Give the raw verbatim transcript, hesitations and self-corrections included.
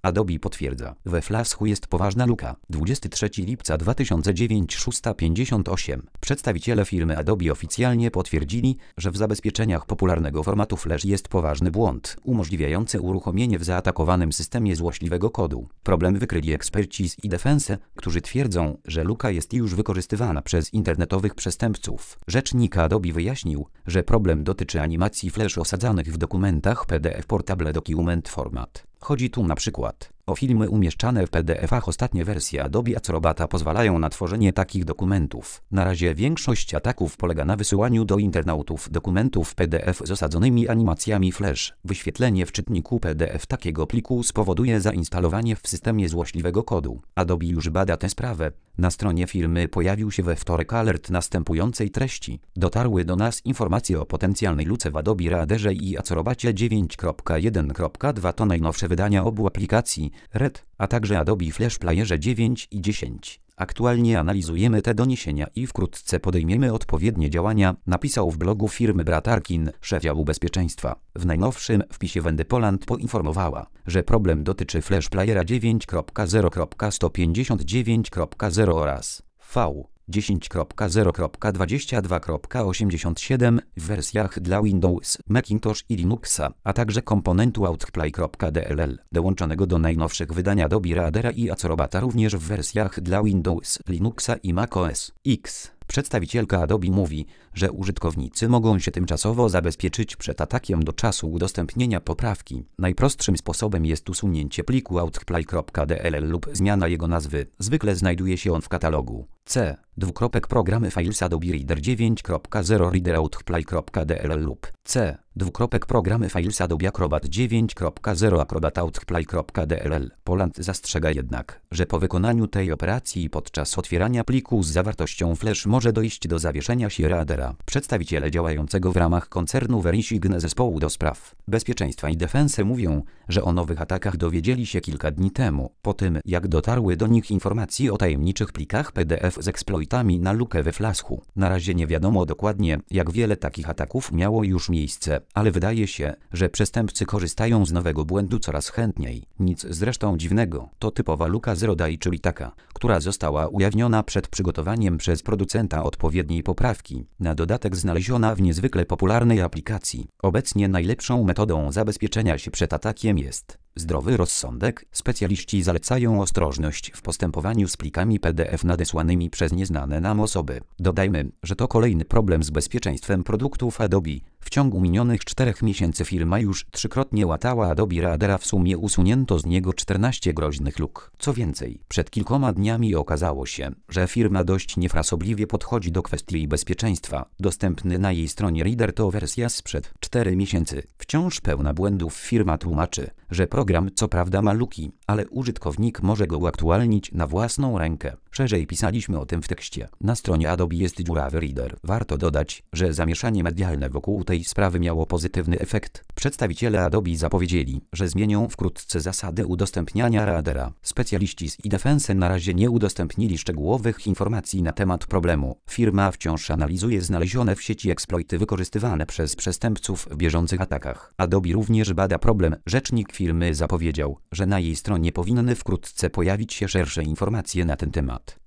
Adobe potwierdza. We Flashu jest poważna luka. dwudziestego trzeciego lipca dwa tysiące dziewięć szósta pięćdziesiąt osiem. Przedstawiciele firmy Adobe oficjalnie potwierdzili, że w zabezpieczeniach popularnego formatu Flash jest poważny błąd, umożliwiający uruchomienie w zaatakowanym systemie złośliwego kodu. Problem wykryli eksperci z iDefense, którzy twierdzą, że luka jest już wykorzystywana przez internetowych przestępców. Rzecznik Adobe wyjaśnił, że problem dotyczy animacji Flash osadzanych w dokumentach P D F Portable Document Format. Chodzi tu na przykład o filmy umieszczane w P D F-ach. Ostatnie wersje Adobe Acrobata pozwalają na tworzenie takich dokumentów. Na razie większość ataków polega na wysyłaniu do internautów dokumentów P D F z osadzonymi animacjami Flash. Wyświetlenie w czytniku P D F takiego pliku spowoduje zainstalowanie w systemie złośliwego kodu. Adobe już bada tę sprawę. Na stronie firmy pojawił się we wtorek alert następującej treści. Dotarły do nas informacje o potencjalnej luce w Adobe Readerze i Acrobacie dziewięć kropka jeden kropka dwa. To najnowsze wydania obu aplikacji, Red, a także Adobe Flash Playerze dziewięć i dziesięć. Aktualnie analizujemy te doniesienia i wkrótce podejmiemy odpowiednie działania, napisał w blogu firmy Brad Arkin, szef działu bezpieczeństwa. W najnowszym wpisie Wendy Poland poinformowała, że problem dotyczy Flash Playera dziewięć kropka zero kropka sto pięćdziesiąt dziewięć kropka zero oraz V dziesięć kropka zero kropka dwadzieścia dwa kropka osiemdziesiąt siedem w wersjach dla Windows, Macintosh i Linuxa, a także komponentu Outplay kropka d l l dołączonego do najnowszych wydań Adobe Readera i Acrobata również w wersjach dla Windows, Linuxa i macOS X. Przedstawicielka Adobe mówi, że użytkownicy mogą się tymczasowo zabezpieczyć przed atakiem do czasu udostępnienia poprawki. Najprostszym sposobem jest usunięcie pliku outplay kropka d l l lub zmiana jego nazwy. Zwykle znajduje się on w katalogu C. Dwukropek programy Files Adobe Reader dziewięć kropka zero Reader outplay kropka d l l lub C. Dwukropek programy Files Adobe Acrobat dziewięć kropka zero Acrobat outplay kropka d l l. Poland zastrzega jednak, że po wykonaniu tej operacji podczas otwierania pliku z zawartością Flash może dojść do zawieszenia się Readera. Przedstawiciele działającego w ramach koncernu Verisign zespołu do spraw bezpieczeństwa i defense mówią, że o nowych atakach dowiedzieli się kilka dni temu, po tym jak dotarły do nich informacje o tajemniczych plikach P D F z eksploitami na lukę we Flashu. Na razie nie wiadomo dokładnie, jak wiele takich ataków miało już miejsce, ale wydaje się, że przestępcy korzystają z nowego błędu coraz chętniej. Nic zresztą dziwnego, to typowa luka Zero Day, czyli taka, która została ujawniona przed przygotowaniem przez producenta odpowiedniej poprawki, na dodatek znaleziona w niezwykle popularnej aplikacji. Obecnie najlepszą metodą zabezpieczenia się przed atakiem jest zdrowy rozsądek. Specjaliści zalecają ostrożność w postępowaniu z plikami P D F nadesłanymi przez nieznane nam osoby. Dodajmy, że to kolejny problem z bezpieczeństwem produktów Adobe. W ciągu minionych czterech miesięcy firma już trzykrotnie łatała Adobe Readera, w sumie usunięto z niego czternaście groźnych luk. Co więcej, przed kilkoma dniami okazało się, że firma dość niefrasobliwie podchodzi do kwestii bezpieczeństwa. Dostępny na jej stronie Reader to wersja sprzed czterech miesięcy. Wciąż pełna błędów. Firma tłumaczy, że program co prawda ma luki, ale użytkownik może go uaktualnić na własną rękę. Szerzej pisaliśmy o tym w tekście. Na stronie Adobe jest dziurawy Reader. Warto dodać, że zamieszanie medialne wokół tej sprawy miało pozytywny efekt. Przedstawiciele Adobe zapowiedzieli, że zmienią wkrótce zasady udostępniania Readera. Specjaliści z iDefense na razie nie udostępnili szczegółowych informacji na temat problemu. Firma wciąż analizuje znalezione w sieci eksploity wykorzystywane przez przestępców w bieżących atakach. Adobe również bada problem. Rzecznik firmy zapowiedział, że na jej stronie powinny wkrótce pojawić się szersze informacje na ten temat.